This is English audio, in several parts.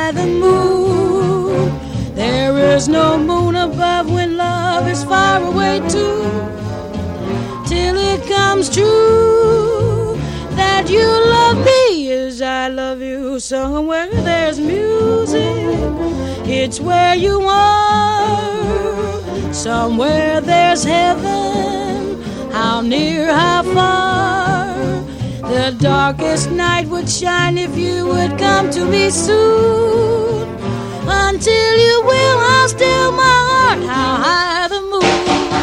high the moon. There is no moon above when love is far away too. Till it comes true that you love me as I love you. Somewhere there's music, it's where you are. Somewhere there's heaven, how near, how far. The darkest night would shine if you would come to me soon. Until you will, I'll still my heart. How high the moon.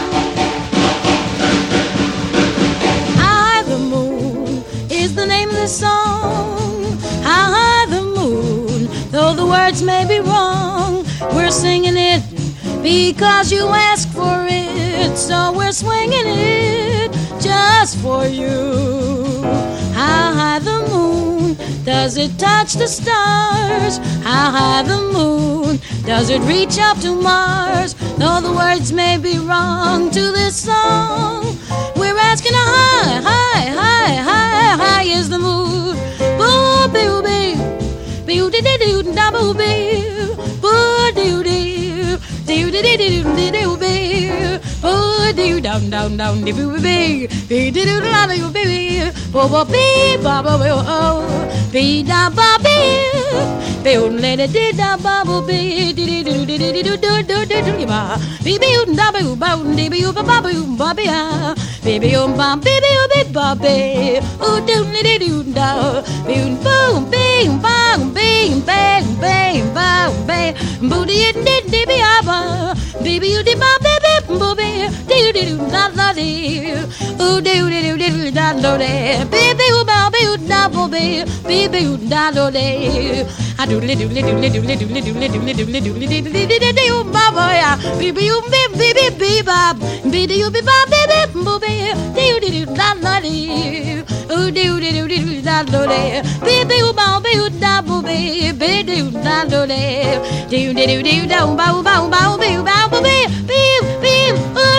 High the moon is the name of the song. How high the moon, though the words may be wrong. We're singing it because you asked for it. So we're swinging it just for you. How high the moon, does it touch the stars? How high the moon, does it reach up to Mars? Though the words may be wrong to this song, we're asking how high, high, high, high, high is the moon. Boo, boo, boo, boo, dee, dee, doo, da, boo, boo, boo, doo, doo, doo, dee, dee, doo, dee, doo, boo, boo, doo, down, down, down, dee, boo, boo, boo, dee, doo, doo, da, boo, boo, bo bo bee ba ba bo oh bee da ba bee bee let it dee da ba bo bee dee dee dee dee dee doo doo doo doo doo ba bee bee da ba ba dee bee ba ba ba bee ah bee bee ba bee bee ba bee oh doo dee doo da bee boom bing bang bing bang bang bang bang boo dee dee dee bee ba bee bee dee ba bee bee boo bee dee dee doo da da dee oh doo dee doo dee da da dee baby, you baby, you double baby, you double day. I do little, little, little, little, little, little, little, little, little, little, baba, yeah. Baby, you baby, baby, bab, baby, you be bab, baby, booby, do do da da dee, oh do do do da da dee, baby, you baby, you double baby, do da da dee, do do do da bow bow bow bow bow bow beep beep oh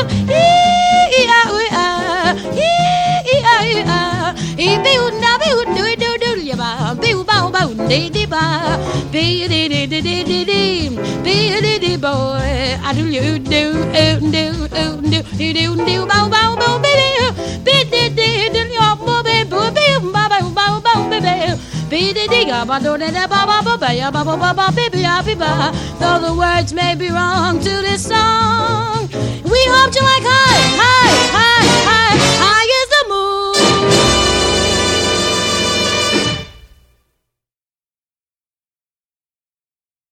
boy, I do you do bow bow bow baby, baby do your baby baby baby baby baby. Though the words may be wrong to